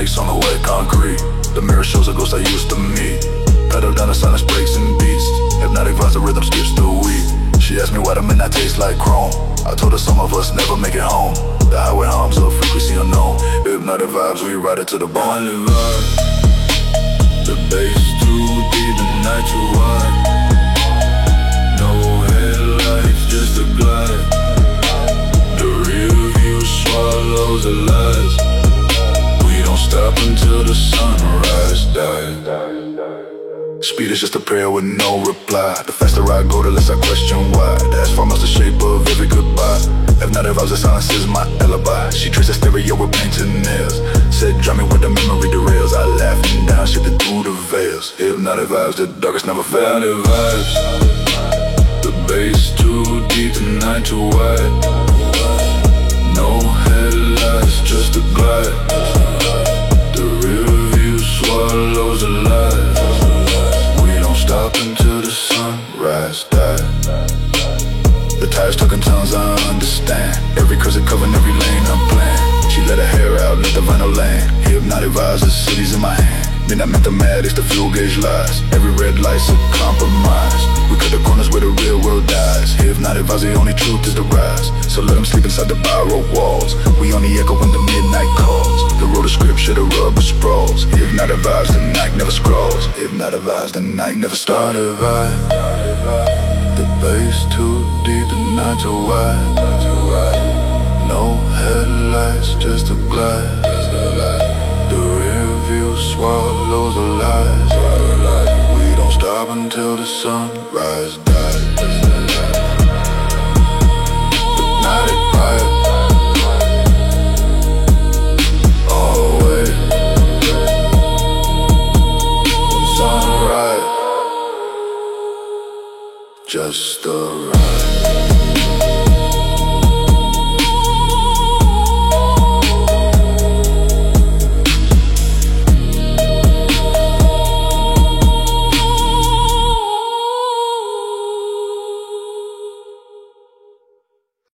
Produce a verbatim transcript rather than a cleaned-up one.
snakes on the wet concrete. The mirror shows a ghost I used to meet. Pedal down the silence, breaks and beats. Hypnotic vibes, the rhythm skips the weed. She asked me why the midnight tastes like chrome. I told her some of us never make it home. The highway hums of frequency unknown. Hypnotic vibes, we ride it to the bone. The vibe, the bass too deep, the night too wide. No headlights, just a glide. The rear view swallows the lies. We don't stop until the sunrise dies. Speed is just a prayer with no reply. The faster I go, the less I question why. The asphalt melts the shape of every goodbye. Hypnotic vibes, the silence is my alibi. She traced the stereo with painted nails. Said, drive me with the memory derails. I laughed and down, shifted through the veils. Hypnotic vibes, the darkest never fail. Hypnotic vibes, the bass too deep, the night too wide. No headlights, just a glide. The rear view swallows the lies. Stop until the sunrise died. The tires tucking tongues, I understand. Every curse it covering every lane I'm playing. She let her hair out, let the vinyl land. Hypnotic vibes, the city's in my hand. Midnight mathematics, the fuel gauge lies. Every red light's a compromise. We cut the corners where the real world dies. Hypnotic vibes, the only truth is the rise. So let them sleep inside the borrowed walls. We only echo when the midnight calls. The road of scripture, the rubber sprawls. Hypnotic vibes, the night never scrolls. Hypnotic vibes, the night never starts. The vibe, the bass too deep, the night too wide. No headlights, just a glide. The rear view swallows the lies. We don't stop until the sunrise dies. Hypnotic vibe, always sunrise, just the right.